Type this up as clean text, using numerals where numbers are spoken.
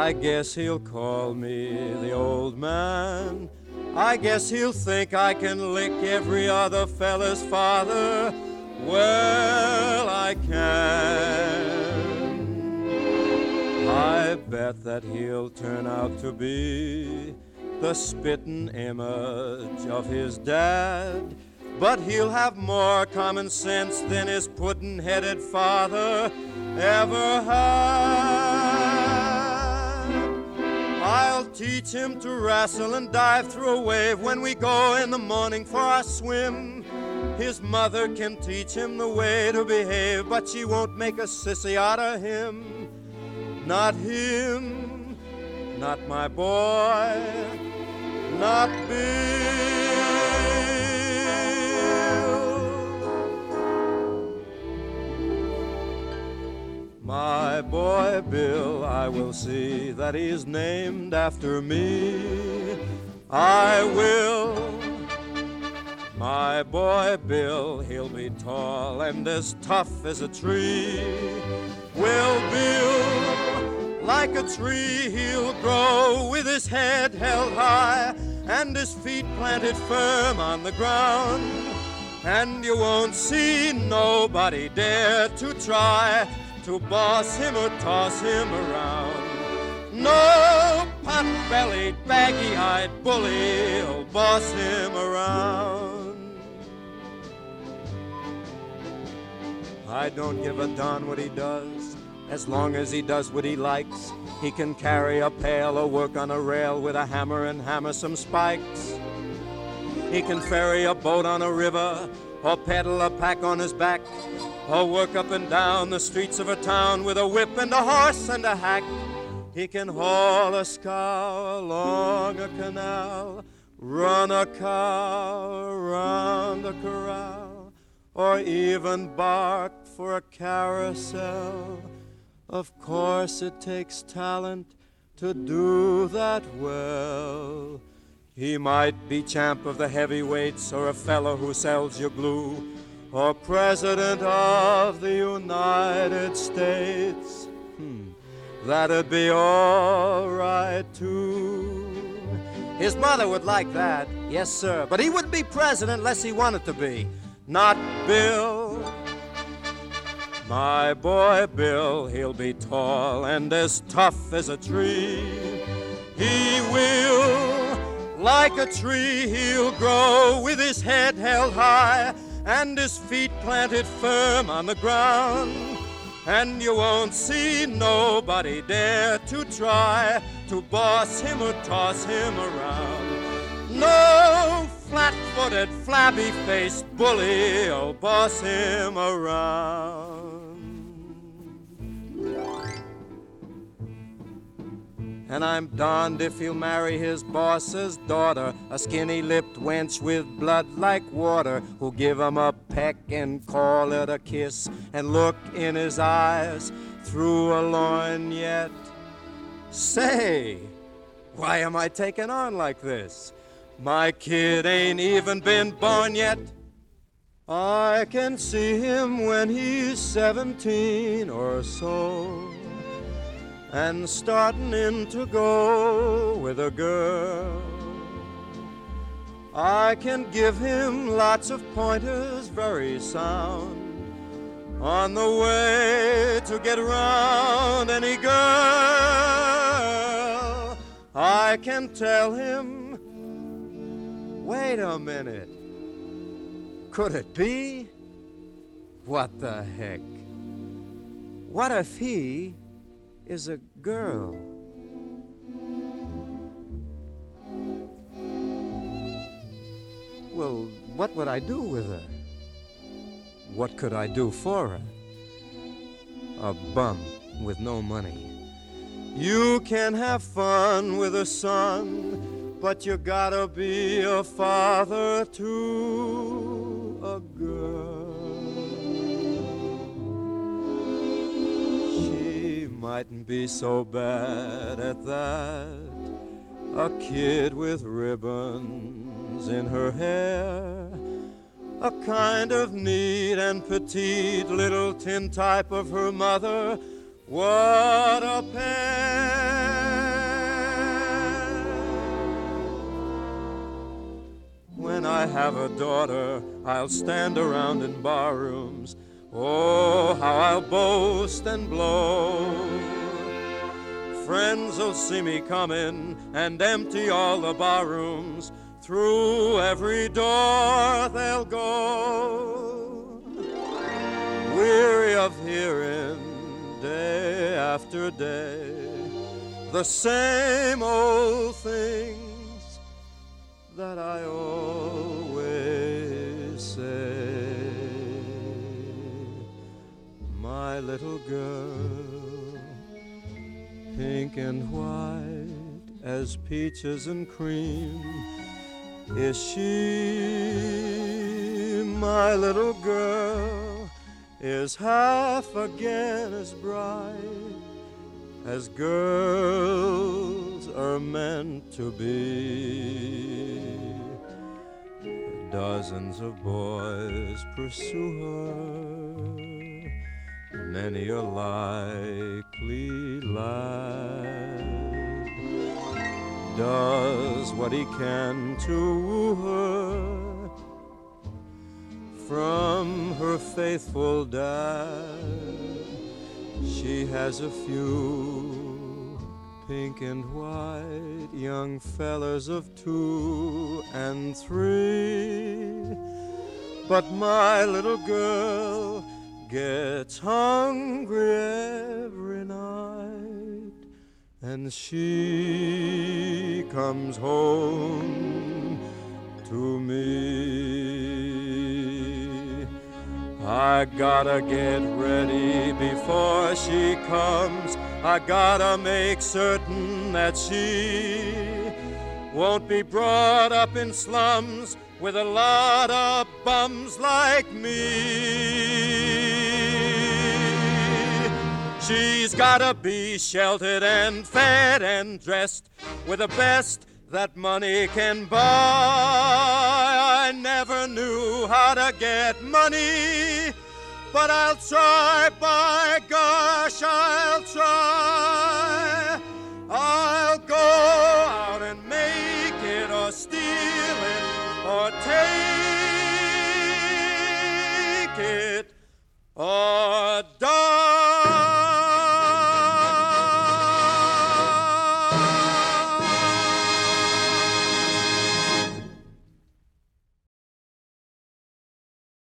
I guess he'll call me the old man. I guess he'll think I can lick every other fella's father. Well, I can. I bet that he'll turn out to be the spittin' image of his dad. But he'll have more common sense than his puddin'-headed father ever had. I'll teach him to wrestle and dive through a wave when we go in the morning for our swim. His mother can teach him the way to behave, but she won't make a sissy out of him. Not him, not my boy, not Bill. My boy Bill, I will see that he's named after me. I will. My boy Bill, he'll be tall and as tough as a tree. Will Bill, like a tree, he'll grow with his head held high and his feet planted firm on the ground. And you won't see nobody dare to try to boss him or toss him around. No pot-bellied, baggy-eyed bully'll boss him around. I don't give a darn what he does, as long as he does what he likes. He can carry a pail or work on a rail with a hammer and hammer some spikes. He can ferry a boat on a river or pedal a pack on his back, or work up and down the streets of a town with a whip and a horse and a hack. He can haul a scow along a canal, run a cow around a corral, or even bark for a carousel. Of course it takes talent to do that well. He might be champ of the heavyweights or a fellow who sells you glue, or president of the United States. That'd be all right too. His mother would like that, yes sir, but he wouldn't be president unless he wanted to be. Not Bill. My boy Bill, he'll be tall and as tough as a tree. He will, like a tree, he'll grow with his head held high and his feet planted firm on the ground. And you won't see nobody dare to try to boss him or toss him around. No flat-footed, flabby-faced bully'll boss him around. And I'm darned if he'll marry his boss's daughter, a skinny-lipped wench with blood like water, who'll give him a peck and call it a kiss, and look in his eyes through a lorgnette. Say, why am I taking on like this? My kid ain't even been born yet. I can see him when he's 17 or so, and starting in to go with a girl. I can give him lots of pointers, very sound, on the way to get around any girl. I can tell him, wait a minute, could it be? What the heck? What if he is a girl? Well, what would I do with her? What could I do for her? A bum with no money. You can have fun with a son, but you gotta be a father to a girl. She mightn't be so bad at that. A kid with ribbons in her hair, a kind of neat and petite little tintype of her mother. What a pair! when I have a daughter, I'll stand around in barrooms. Oh, how I'll boast and blow. Friends'll see me coming and empty all the barrooms. Through every door they'll go. Weary of hearing day after day the same old things that I always say. My little girl, pink and white as peaches and cream, is she? My little girl is half again as bright as girls are meant to be. Dozens of boys pursue her, many a likely lad does what he can to woo her from her faithful dad. She has a few pink and white young fellas of 2 and 3, but my little girl gets hungry every night, and she comes home to me. I gotta get ready before she comes. I gotta make certain that she won't be brought up in slums with a lot of bums like me. She's gotta be sheltered and fed and dressed with the best that money can buy. I never knew how to get money, but I'll try, by gosh, I'll try. I'll go out and make it, or steal it, or take it, or